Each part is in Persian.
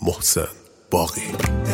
محسن باقی.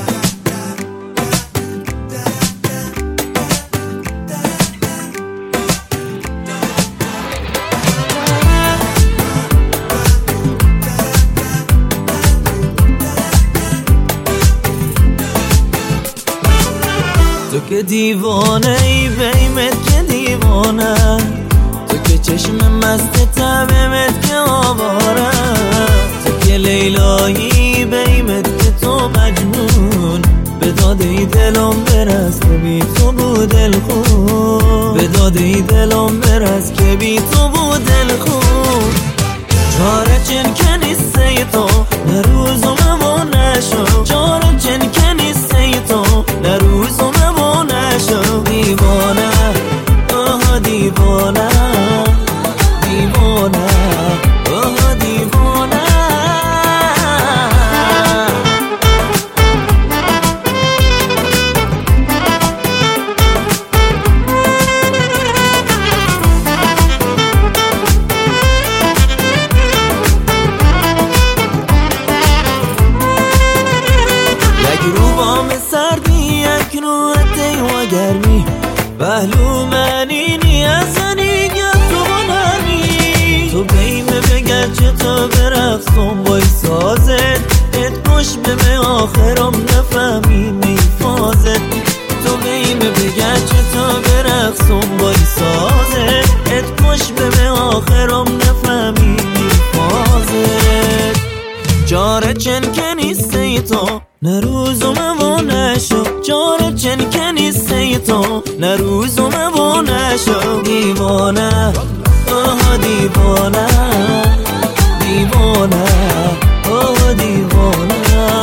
تو که دیوانه ای بیمت که دیوانه، تو که چشم مست تبمت که آواره، تو که لیلایی بیمت که تو مجنون، به داده دلم برس که بی تو بود دلخون، به داده دلم برس که بی تو بود دلخون. چاره چن که نیسته تو نه روزم و نشو، چاره چن که نیسته تو نه روزم و نشو. دیوانه آها دیوانه، دیوانه آها دیوانه. سردی یک نوعتی و گرمی بهلو منی نیازنی گه تو بنانی، تو بیمه بگه چه تا برقصم بای سازت، ات کش به می آخرم نفهمی میفازت. تو بیمه بگه چه تا برقصم بای سازت، ات کش به می آخرم نفهمی میفازت. چاره چن که نیسته تو نه روزم و نشو، چاره چن که نیسته تو نه روزم و نشو. دیوانه آها دیوانه، دیوانه آها دیوانه.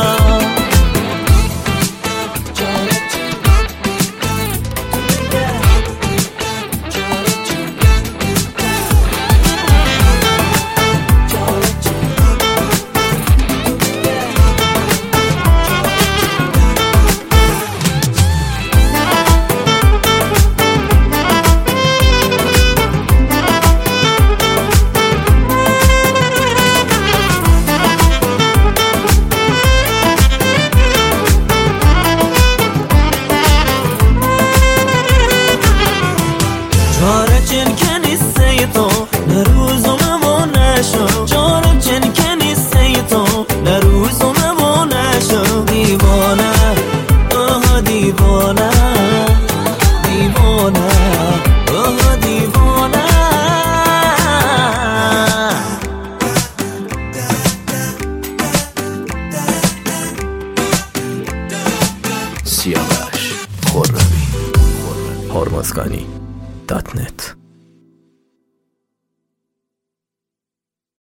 چاره چن که نیسته تو نه روزم و نشو، چاره چن که نیسته تو نه روزم و نشو. دیوانه آها دیوانه، دیوانه آها دیوانه. سیاوش خرمی هرمزگانی .net